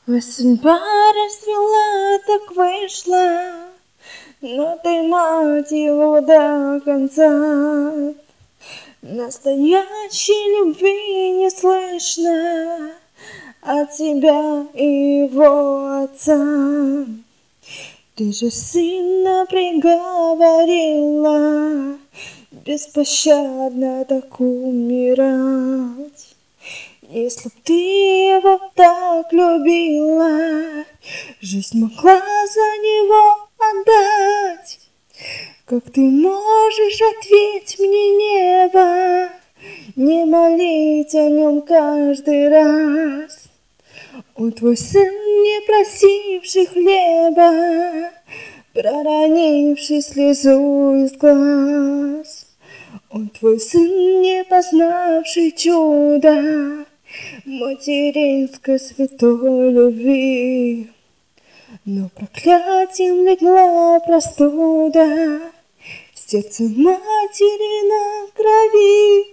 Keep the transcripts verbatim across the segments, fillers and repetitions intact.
Судьба развела, так вышло, но ты, мать его, до конца. Настоящей любви не слышно от тебя и его отца. Ты же сына приговорила беспощадно так умирать. Если б ты его так любила, жизнь могла за него отдать. Как ты можешь, ответь мне, небо, не молить о нем каждый раз? Он твой сын, не просивший хлеба, проронивший слезу из глаз. Он твой сын, не познавший чуда материнской святой любви. Но проклятием легла простуда в сердце матери на крови.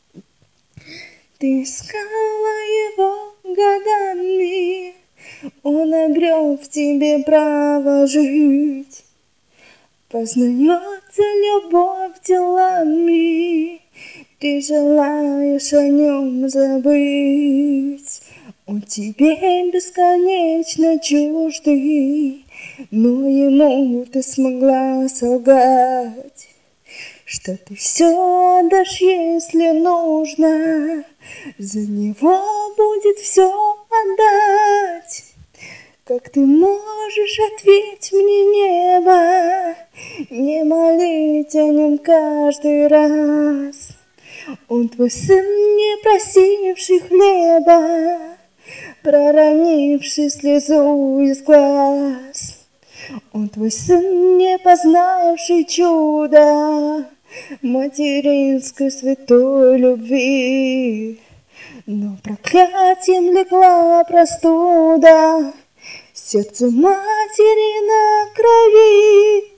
Ты искала его годами, он обрел в тебе право жить. Познается любовь делами, ты желаешь о нем забыть. Он тебе бесконечно чуждый, но ему ты смогла солгать, что ты все отдашь, если нужно, за него будет все отдать. Как ты можешь, ответь мне, небо, не молить о нем каждый раз? Он твой сын, не просивший хлеба, проронивший слезу из глаз. Он твой сын, не познавший чуда материнской святой любви. Но проклятием легла простуда в сердце матери на крови.